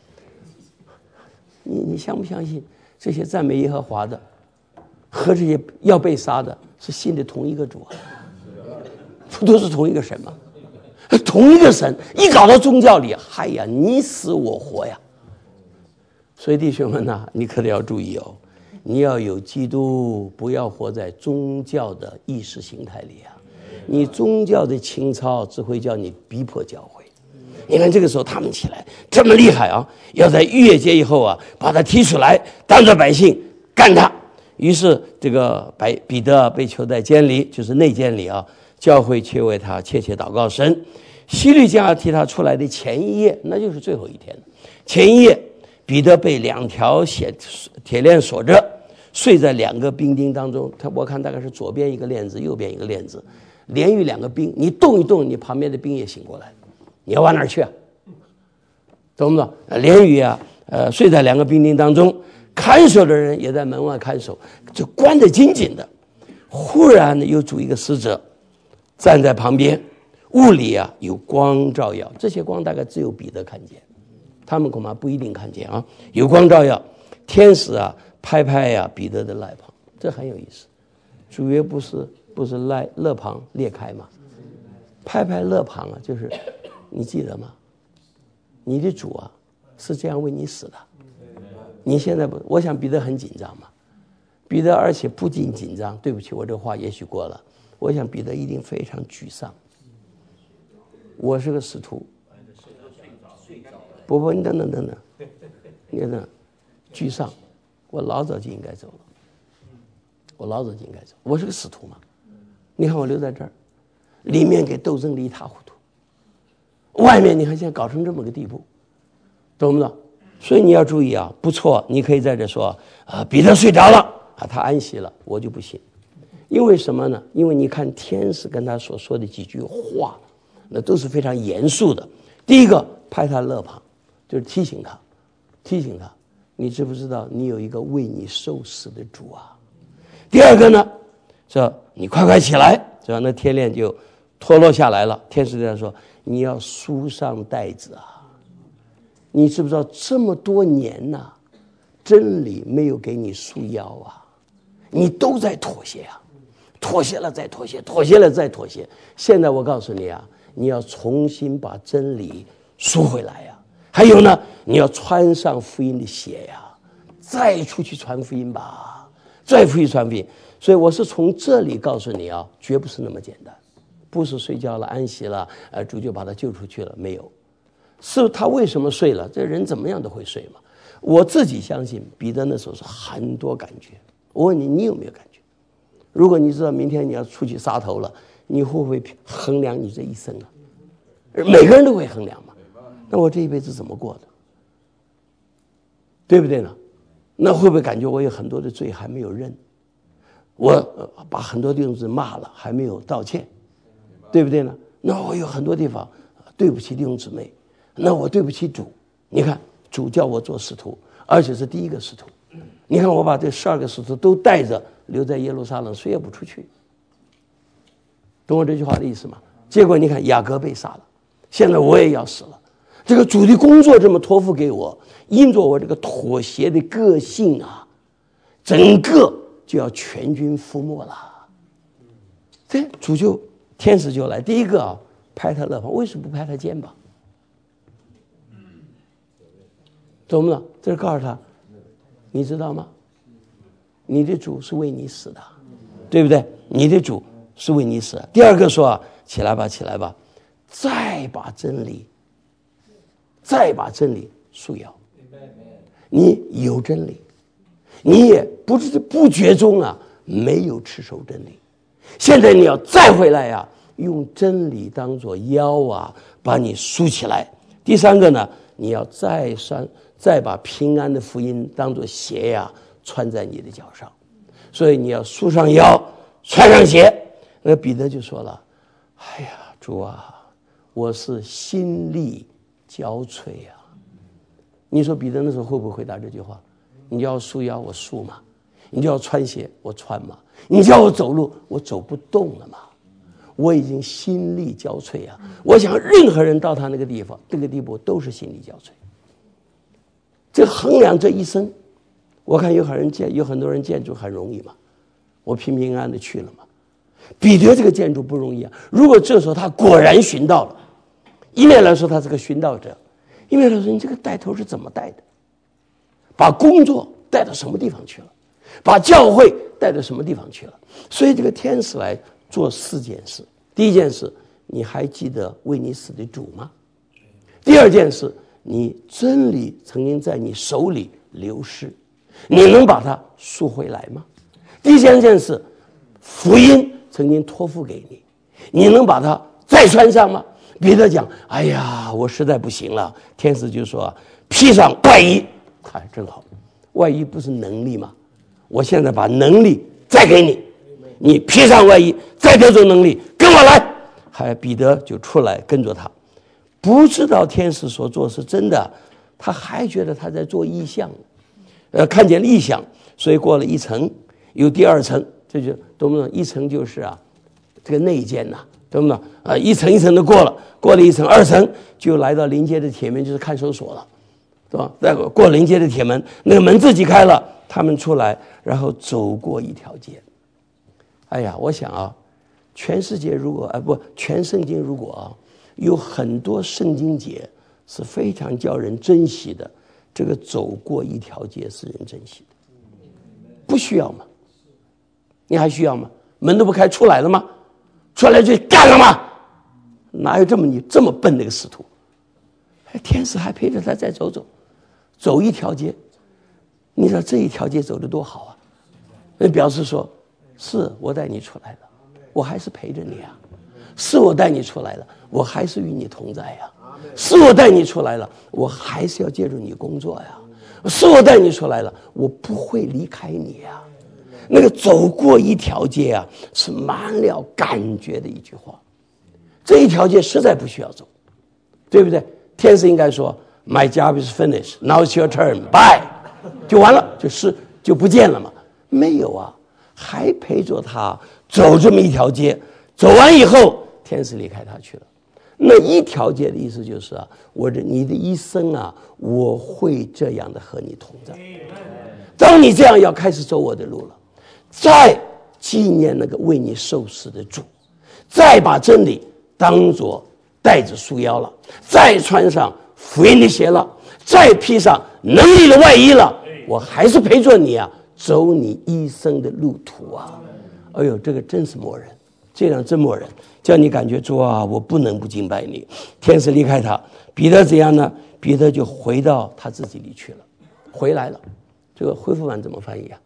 你相不相信这些赞美耶和华的和这些要被杀的是信的同一个主不都是同一个神吗？同一个神，一搞到宗教里你死我活呀。所以弟兄们你可得要注意你要有基督，不要活在宗教的意识形态里你宗教的情操只会叫你逼迫教会。你看这个时候他们起来这么厉害要在逾越节以后把他提出来，当着百姓干他。于是这个彼得被囚在监里，就是内监里教会却为他切切祷告神。希律将要替他出来的前一夜，那就是最后一天了。前一夜，彼得被2条铁链锁着，睡在2个兵丁当中。我看大概是左边一个链子，右边一个链子，连于2个兵。你动一动，你旁边的兵也醒过来，你要往哪儿去啊？懂不懂？连于睡在2个兵丁当中，看守的人也在门外看守，就关得紧紧的。忽然又主一个使者站在旁边，屋里有光照耀，这些光大概只有彼得看见，他们恐怕不一定看见啊。有光照耀，天使拍拍彼得的肋旁，这很有意思。主约不是肋旁裂开吗？拍拍肋旁就是你记得吗？你的主是这样为你死的。你现在不，我想彼得很紧张嘛。彼得而且不仅紧张，对不起，我这话也许过了。我想彼得一定非常沮丧。我是个使徒，不，你等等，你等，沮丧，我老早就应该走了，我是个使徒嘛。你看我留在这儿，里面给斗争的一塌糊涂，外面你看现在搞成这么个地步，懂不懂？所以你要注意不错，你可以在这说彼得睡着了他安息了，我就不信。因为什么呢？因为你看天使跟他所说的几句话，那都是非常严肃的。第一个拍他肋旁，就是提醒他，你知不知道你有一个为你受死的主啊？第二个呢，说你快起来，这那铁链就脱落下来了。天使对他说，你要束上带子你知不知道这么多年真理没有给你束腰你都在妥协妥协了再妥协，妥协了再妥协。现在我告诉你你要重新把真理赎回来还有呢，你要穿上福音的鞋再出去传福音吧，再出去传福音。所以我是从这里告诉你绝不是那么简单，不是睡觉了安息了主就把他救出去了，没有。是他为什么睡了？这人怎么样都会睡嘛。我自己相信彼得那时候是很多感觉。我问你，你有没有感觉？如果你知道明天你要出去杀头了，你会不会衡量你这一生每个人都会衡量嘛。那我这一辈子怎么过的？对不对呢？那会不会感觉我有很多的罪还没有认？我把很多弟兄姊妹骂了还没有道歉，对不对呢？那我有很多地方对不起弟兄姊妹，那我对不起主。你看主叫我做使徒，而且是第一个使徒。你看我把这12个使徒都带着留在耶路撒冷，谁也不出去。懂我这句话的意思吗？结果你看雅各被杀了，现在我也要死了。这个主的工作这么托付给我，因着我这个妥协的个性整个就要全军覆没了。这主天使就来，第一个拍他肋旁，为什么不拍他肩膀？懂不懂？这是告诉他，你知道吗？你的主是为你死的，对不对？你的主是为你死的。第二个说起来吧，再把真理束腰。你有真理，你也不觉中没有持守真理。现在你要再回来用真理当作腰把你束起来。第三个呢，你要再把平安的福音当作鞋穿在你的脚上。所以你要束上腰，穿上鞋。那彼得就说了，哎呀，主我是心力交瘁你说彼得那时候会不会回答这句话？你叫我束腰，我束嘛；你叫我穿鞋，我穿嘛；你叫我走路，我走不动了嘛。我已经心力交瘁我想任何人到他那个地方这个地步都是心力交瘁。这衡量这一生，我看有很多人建筑很容易嘛，我平平安安的去了嘛。彼得这个建筑不容易如果这时候他果然寻到了，一面来说他是个寻道者，一面来说你这个带头是怎么带的？把工作带到什么地方去了？把教会带到什么地方去了？所以这个天使来做4件事。第一件事，你还记得为你死的主吗？第二件事，你真理曾经在你手里流失，你能把它赎回来吗？第三件事，福音曾经托付给你， 你能把它再穿上吗？彼得讲，哎呀，我实在不行了。天使就说，披上外衣。哎，正好，外衣不是能力吗？我现在把能力再给你，你披上外衣，再得着能力，跟我来。还彼得就出来跟着他，不知道天使所做是真的，他还觉得他在做异象，看见了异象，所以过了一层，有第二层，这就懂不懂？一层就是这个内间呐，懂不懂？一层一层的过了一层，二层就来到临街的铁门，就是看守所了，对吧？再过临街的铁门，那个门自己开了，他们出来，然后走过一条街。哎呀，我想全世界如果全圣经如果有很多圣经节是非常叫人珍惜的，这个走过一条街是人珍惜的，不需要吗？你还需要吗？门都不开，出来了吗？出来就干了吗？哪有这么笨的一个使徒？天使还陪着他再走一条街，你知道这一条街走得多好啊！那表示说，是我带你出来了，我还是陪着你啊；是我带你出来了，我还是与你同在呀；是我带你出来了，我还是要借助你工作呀；是我带你出来了，我不会离开你呀。那个走过一条街是满了感觉的一句话。这一条街实在不需要走，对不对？天使应该说 My job is finished, now it's your turn, bye， 就完了，就不见了嘛。没有还陪着他走这么一条街，走完以后天使离开他去了。那一条街的意思就是你的一生我会这样的和你同在。当你这样要开始走我的路了，再纪念那个为你受死的主，再把真理当作带着束腰了，再穿上福音的鞋了，再披上能力的外衣了，我还是陪着你走你一生的路途哎呦，这个真是默人，这样真默人，叫你感觉主我不能不敬拜你。天使离开他，彼得怎样呢？彼得就回到他自己里去了，回来了。这个恢复版怎么翻译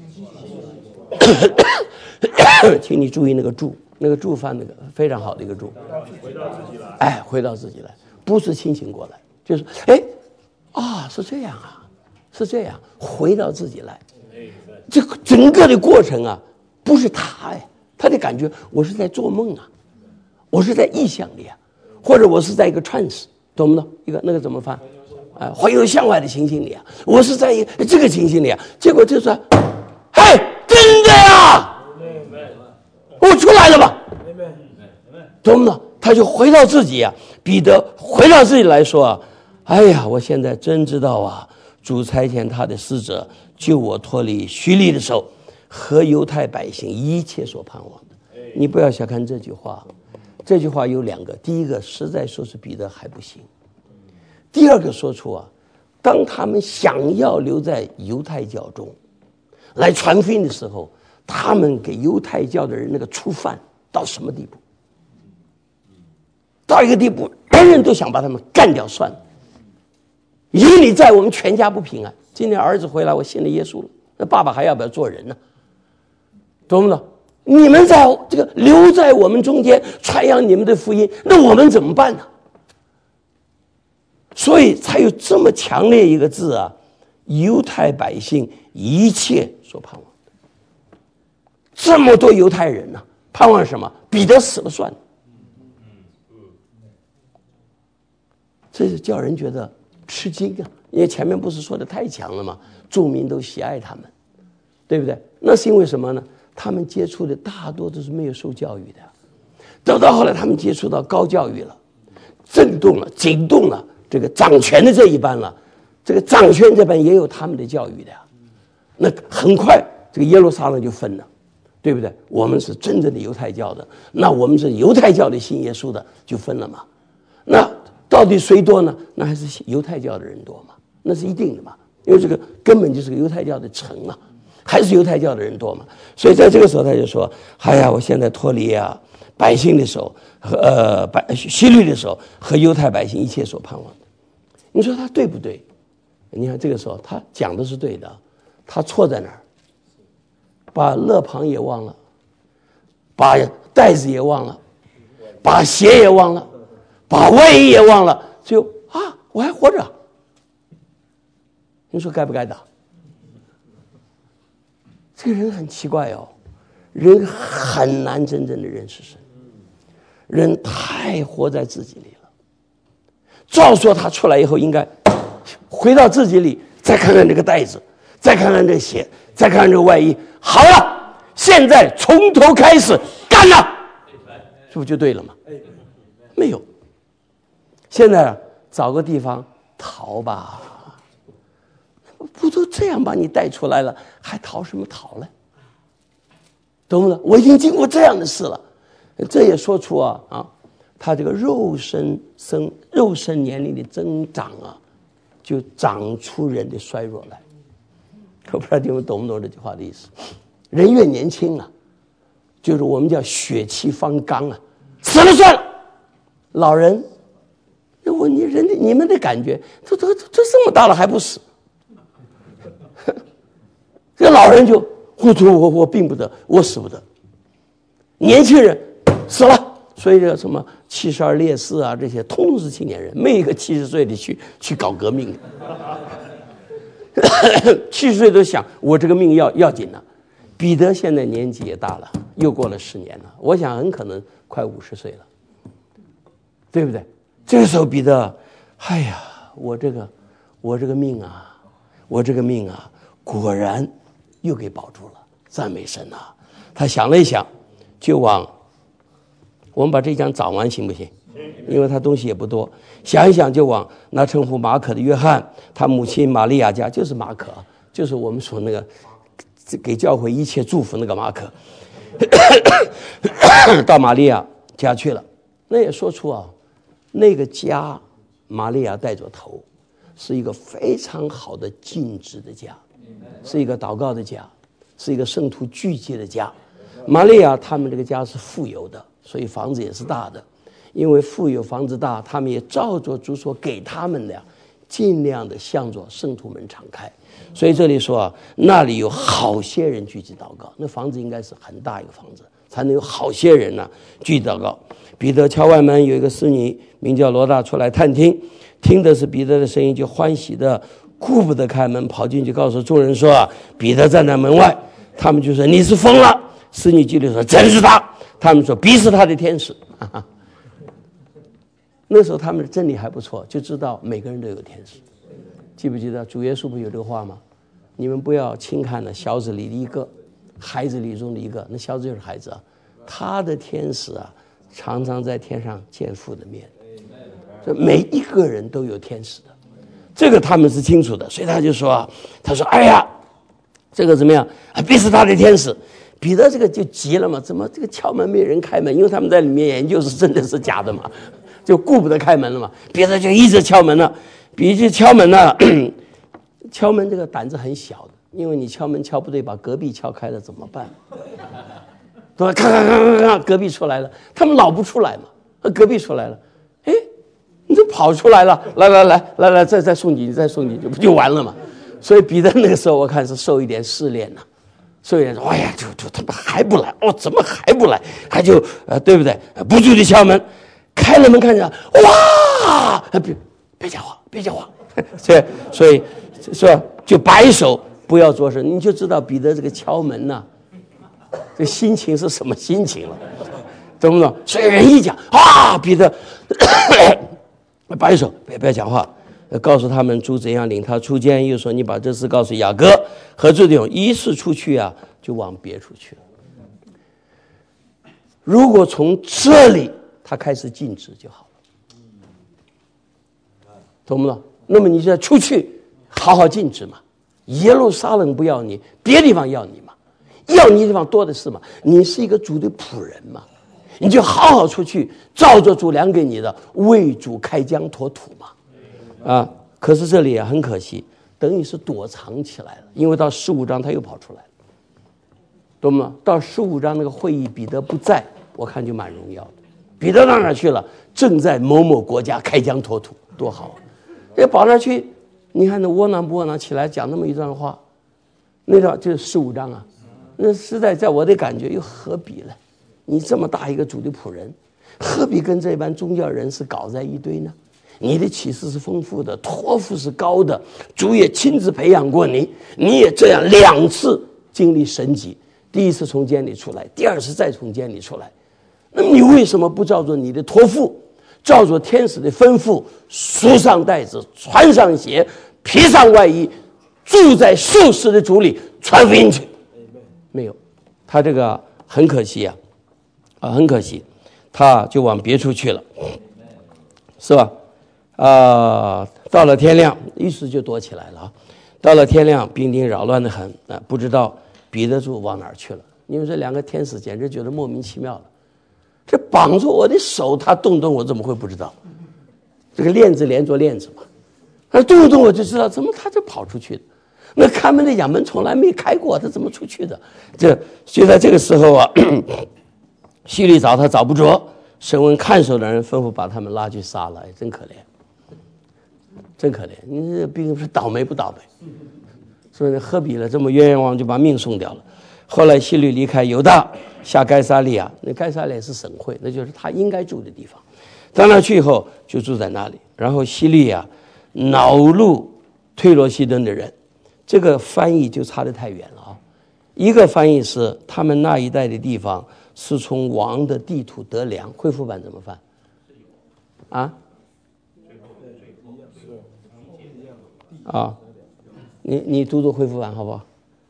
请你注意那个注翻那个非常好的一个注，回到自己来，不是清醒过来，就是是这样是这样，回到自己来。这个整个的过程不是他的感觉我是在做梦我是在意象里或者我是在一个 trance， 懂不懂？一个那个怎么翻？环游向外的情形里我是在这个情形里结果就说，真的我出来了吧？懂不懂？他就回到自己彼得回到自己来说哎呀，我现在真知道主差遣他的使者救我脱离虚利的手和犹太百姓一切所盼望的。你不要小看这句话，这句话有两个，第一个实在说是彼得还不行，第二个说出当他们想要留在犹太教中来传福音的时候，他们给犹太教的人那个触犯到什么地步？到一个地步，人人都想把他们干掉算了。有你在，我们全家不平安。今天儿子回来，我信了耶稣了，那爸爸还要不要做人呢？懂不懂？你们在这个留在我们中间传扬你们的福音，那我们怎么办呢？所以才有这么强烈一个字犹太百姓一切所盼望的。这么多犹太人盼望什么？彼得死了算了。这是叫人觉得吃惊因为前面不是说的太强了吗？众民都喜爱他们，对不对？那是因为什么呢？他们接触的大多都是没有受教育的，等到后来他们接触到高教育了，震动了，惊动了这个掌权的这一班了，这个掌权这班也有他们的教育的那很快这个耶路撒冷就分了，对不对？我们是真正的犹太教的，那我们是犹太教的信耶稣的，就分了嘛。那到底谁多呢？那还是犹太教的人多嘛，那是一定的嘛，因为这个根本就是个犹太教的城嘛，还是犹太教的人多嘛。所以在这个时候他就说，我现在脱离百姓的手和希律的手和犹太百姓一切所盼望的。你说他对不对？你看这个时候他讲的是对的，他错在哪儿？把勒庞也忘了，把袋子也忘了， 把鞋也忘了，把外衣也忘了，只有我还活着。你说该不该打？这个人很奇怪哦，人很难真正的认识神，人太活在自己里了。照说他出来以后应该回到自己里，再看看这个袋子，再看看这个鞋，再看看这个外衣，好了，现在从头开始干了，是不是就对了吗？没有，现在找个地方逃吧，不都这样把你带出来了，还逃什么逃了？懂不懂？我已经经过这样的事了，这也说出他这个肉身年龄的增长就长出人的衰弱来。我不知道你们懂不懂这句话的意思？人越年轻就是我们叫血气方刚死了算了。老人，你们的感觉，这这么大了还不死？这老人就我病不得，我死不得。年轻人死了，所以这个什么72烈士这些，通通是青年人，没一个70岁的去搞革命的。70岁都想我这个命要紧了。彼得现在年纪也大了，又过了10年了，我想很可能快50岁了，对不对？这个时候彼得，哎呀，我这个命果然又给保住了，赞美神啊！他想了一想，就我们把这一讲讲完行不行？因为他东西也不多，想一想就往那称呼马可的约翰，他母亲玛利亚家，就是马可，就是我们说那个给教会一切祝福那个马可，到玛利亚家去了。那也说出那个家玛利亚带着头，是一个非常好的静止的家，是一个祷告的家，是一个圣徒聚集的家。玛利亚他们这个家是富有的，所以房子也是大的。因为富有房子大，他们也照着主所给他们的尽量的向着圣徒们敞开。所以这里说那里有好些人聚集祷告，那房子应该是很大一个房子，才能有好些人聚集祷告。彼得敲外门，有一个侍女名叫罗大出来探听，听的是彼得的声音，就欢喜的顾不得开门，跑进去告诉众人说彼得站在门外。他们就说你是疯了。侍女记里说真是他。他们说必是他的天使。那时候他们的真理还不错，就知道每个人都有天使。记不记得主耶稣不有这个话吗？你们不要轻看了小子里的一个，孩子里中的一个，那小子就是孩子他的天使常常在天上见父的面。所以每一个人都有天使的，这个他们是清楚的。所以他就说他说哎呀，这个怎么样必是他的天使。彼得这个就急了嘛，怎么这个敲门没人开门？因为他们在里面研究是真的是假的嘛，就顾不得开门了嘛。彼得就一直敲门了，彼得敲门敲门这个胆子很小的，因为你敲门敲不对，把隔壁敲开了怎么办？对吧？看，隔壁出来了，他们老不出来嘛，隔壁出来了，哎，你都跑出来了，来，再送你，再送你，就完了嘛。所以彼得那个时候我看是受一点试炼了。所以说哎呀，就他妈还不来怎么还不来？还就对不对？不住地敲门，开了门看着，哇！别讲话，所以说就摆手不要作声，你就知道彼得这个敲门这心情是什么心情了，懂不懂？所以人一讲彼得摆手别讲话。告诉他们主怎样领他出监，又说你把这事告诉雅各和这种一次出去就往别处去了。如果从这里他开始禁止就好了，懂不懂？那么你就要出去好好禁止嘛，耶路撒冷不要你，别地方要你嘛，要你地方多的是嘛，你是一个主的仆人嘛，你就好好出去，照着主量给你的，为主开疆拓土嘛。可是这里很可惜，等于是躲藏起来了，因为到15章他又跑出来了，懂吗？到15章那个会议彼得不在，我看就蛮荣耀的。彼得到哪去了？正在某某国家开疆拓土，多好！跑那去，你看那窝囊不窝囊起来讲那么一段话，那段就是15章那实在在我的感觉又何必呢？你这么大一个主的仆人， 何必跟这般宗教人士搞在一堆呢？你的启示是丰富的，托付是高的，主也亲自培养过你，你也这样2次经历神迹，第一次从监里出来，第2次再从监里出来，那么你为什么不照着你的托付，照着天使的吩咐，束上带子，穿上鞋，披上外衣，住在受死的主里传福音去？没有，他这个很可惜很可惜，他就往别处去了，是吧？到了天亮，于是就躲起来了。到了天亮，兵丁扰乱得很不知道彼得主往哪儿去了。因为这2个天使简直觉得莫名其妙了，这绑住我的手，他动动我怎么会不知道？这个链子连着链子嘛，他动一动我就知道，怎么他就跑出去的？那看门的衙门从来没开过，他怎么出去的？就在这个时候希律找他找不着，审问看守的人吩咐把他们拉去杀了，真可怜。真可怜，你这兵是倒霉不倒霉？所以何必了？这么冤冤枉枉就把命送掉了。后来希律离开犹大，下该撒利亚，那该撒利亚是省会，那就是他应该住的地方。到那去以后就住在那里。然后希律恼怒推罗西顿的人，这个翻译就差得太远了一个翻译是他们那一带的地方是从王的地土得粮，恢复版怎么翻？你读读恢复版好不好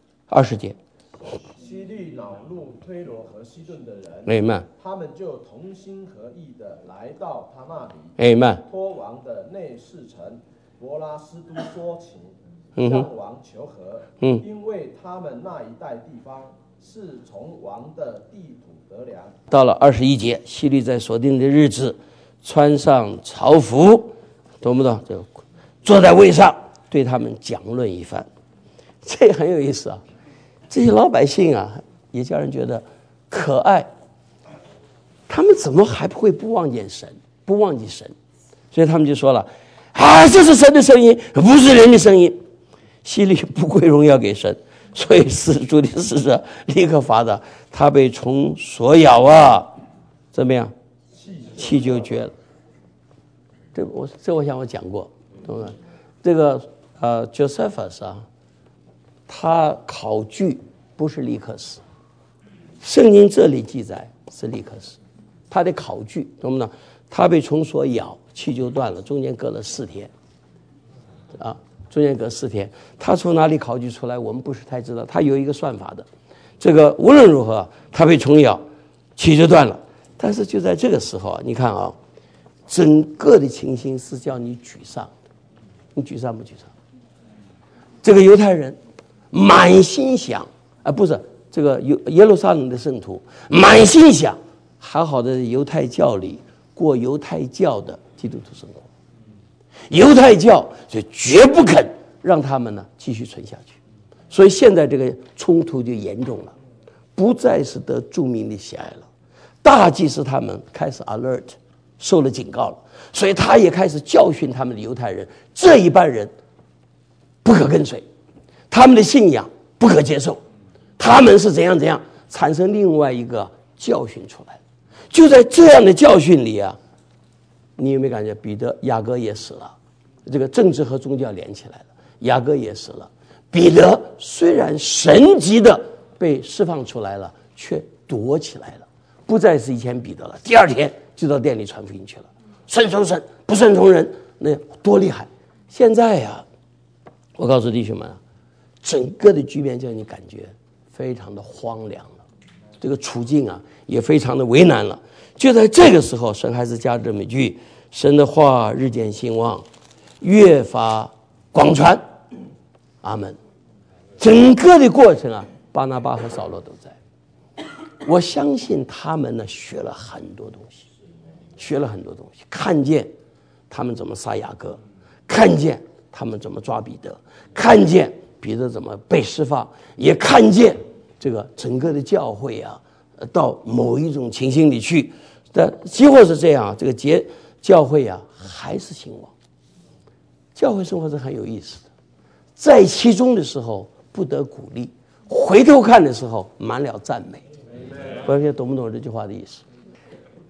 ？20节。 希律恼怒推罗和西顿的人， Amen， 他们就同心合意的来到他那里， Amen， 托王的内侍臣伯拉斯都说情，向王求和，因为他们那一带地方是从王的地土得粮。 到了21节，希律在所定的日子穿上朝服，懂不懂？就坐在位上对他们讲论一番，这很有意思这些老百姓也叫人觉得可爱，他们怎么还会不忘记神？所以他们就说了这是神的声音，不是人的声音。希律不归荣耀给神，所以主的使者立刻罚他，他被虫所咬怎么样？气就绝了。我想我讲过，懂吗？这个Josephus 他考据不是利克斯，圣经这里记载是利克斯，他的考据懂不懂？他被虫所咬，气就断了，中间隔了4天中间隔4天，他从哪里考据出来我们不是太知道，他有一个算法的。这个无论如何他被虫咬，气就断了。但是就在这个时候你看整个的情形是叫你沮丧的，你沮丧不沮丧？这个犹太人满心想不是这个耶路撒冷的圣徒满心想好好的犹太教里过犹太教的基督徒生活，犹太教就绝不肯让他们继续存下去，所以现在这个冲突就严重了，不再是得著名的喜爱了。大祭司他们开始 alert， 受了警告了，所以他也开始教训他们的犹太人，这一般人不可跟随，他们的信仰不可接受，他们是怎样怎样，产生另外一个教训出来。就在这样的教训里你有没有感觉雅各也死了？这个政治和宗教连起来了，雅各也死了。彼得虽然神级的被释放出来了，却躲起来了，不再是以前彼得了。第2天就到店里传福音去了，顺从神不顺从人，那多厉害！现在我告诉弟兄们整个的局面叫你感觉非常的荒凉了，这个处境也非常的为难了。就在这个时候，神还是加这么一句：神的话日渐兴旺，越发广传。阿们。整个的过程巴拿巴和扫罗都在。我相信他们学了很多东西，看见他们怎么杀雅各，看见他们怎么抓彼得，看见彼得怎么被释放，也看见这个整个的教会到某一种情形里去。但几乎是这样，这个教会还是兴旺。教会生活是很有意思的，在其中的时候不得鼓励，回头看的时候满了赞美。不知道懂不懂这句话的意思？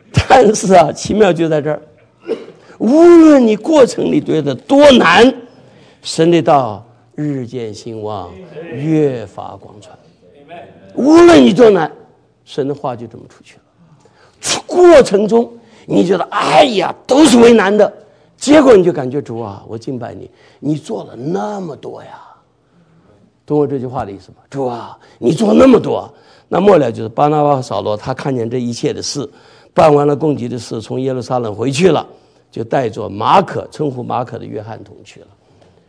但是啊，奇妙就在这儿，无论你过程里觉得多难，神的道日渐兴旺，越发广传。无论你多难，神的话就这么出去了。过程中你觉得哎呀都是为难的，结果你就感觉主啊，我敬拜你，你做了那么多呀。懂我这句话的意思吗？主啊，你做那么多。那末了就是巴拿巴和扫罗，他看见这一切的事，办完了供给的事，从耶路撒冷回去了，就带着马可，称呼马可的约翰同去了。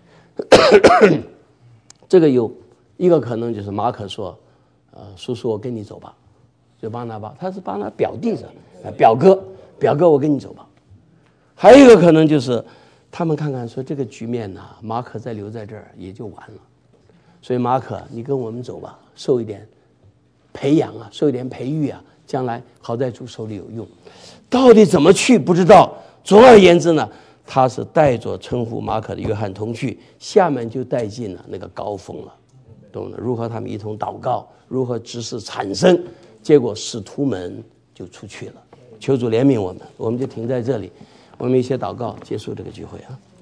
这个有一个可能就是马可说，叔叔我跟你走吧，就巴拿巴，他是巴拿表弟的，表哥我跟你走吧。还有一个可能就是他们看看说这个局面呢，马可再留在这儿也就完了，所以马可你跟我们走吧，受一点培养啊，受一点培育啊，将来好在主手里有用。到底怎么去不知道，总而言之呢，他是带着称呼马可的约翰同去，下面就带进了那个高峰了，懂了？如何他们一同祷告，如何知识产生，结果使徒们就出去了。求主怜悯我们，我们就停在这里，我们一些祷告结束这个聚会啊。